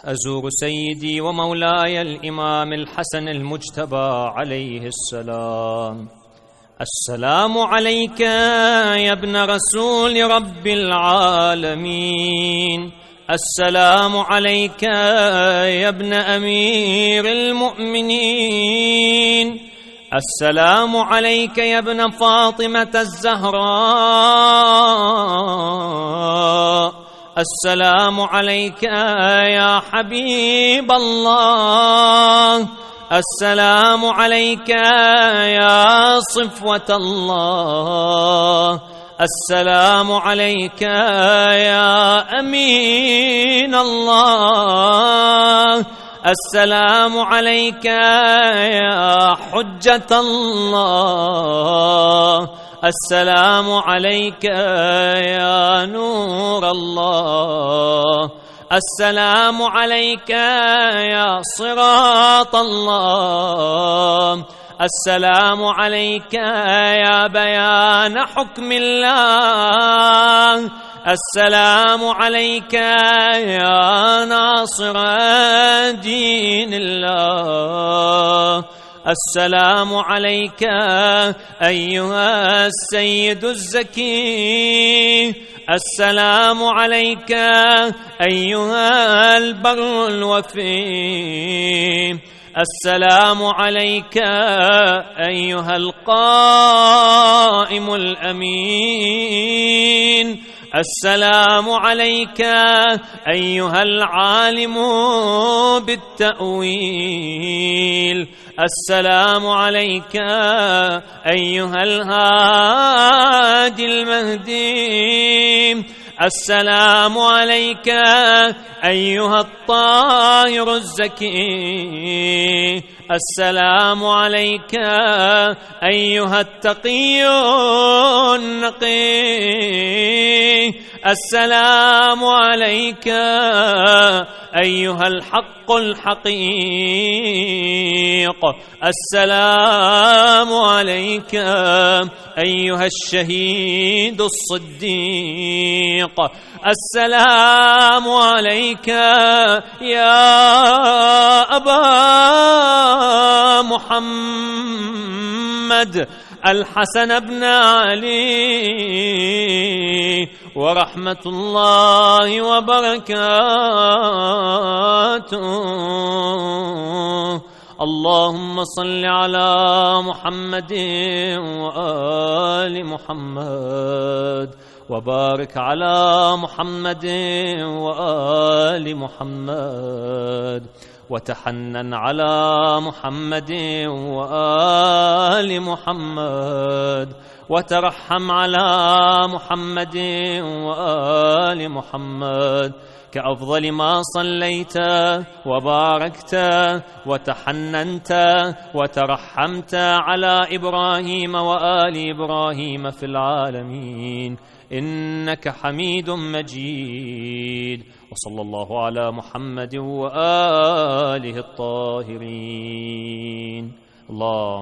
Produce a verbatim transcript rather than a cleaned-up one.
أزور سيدي ومولاي الإمام الحسن المجتبى عليه السلام. السلام عليك يا ابن رسول رب العالمين، السلام عليك يا ابن أمير المؤمنين، السلام عليك يا ابن فاطمة الزهراء، السلام عليك يا حبيب الله، السلام عليك يا صفوة الله، السلام عليك يا أمين الله، السلام عليك يا حجة الله، السلام عليك يا نور الله، السلام عليك يا صراط الله، السلام عليك يا بيان حكم الله، السلام عليك يا ناصر دين الله، السلام عليك أيها السيد الزكي، السلام عليك أيها البر الوفي، السلام عليك أيها القائم الأمين، السلام عليك أيها العالم بالتأويل، السلام عليك أيها الهادي المهدي، السلام عليك أيها الطاهر الزكي، السلام عليك أيها التقي النقي، السلام عليك أيها الحق الحقيق، السلام عليك أيها الشهيد الصديق، السلام عليك يا أبا محمد الحسن بن علي ورحمة الله وبركاته. اللهم صل على محمد وآل محمد، وبارك على محمد وآل محمد، وتحنن على محمد وآل محمد، وترحم على محمد وآل محمد، كأفضل ما صليت وباركت وتحننت وترحمت على إبراهيم وآل إبراهيم في العالمين، إنك حميد مجيد. وصلى الله على محمد وآله الطاهرين. الله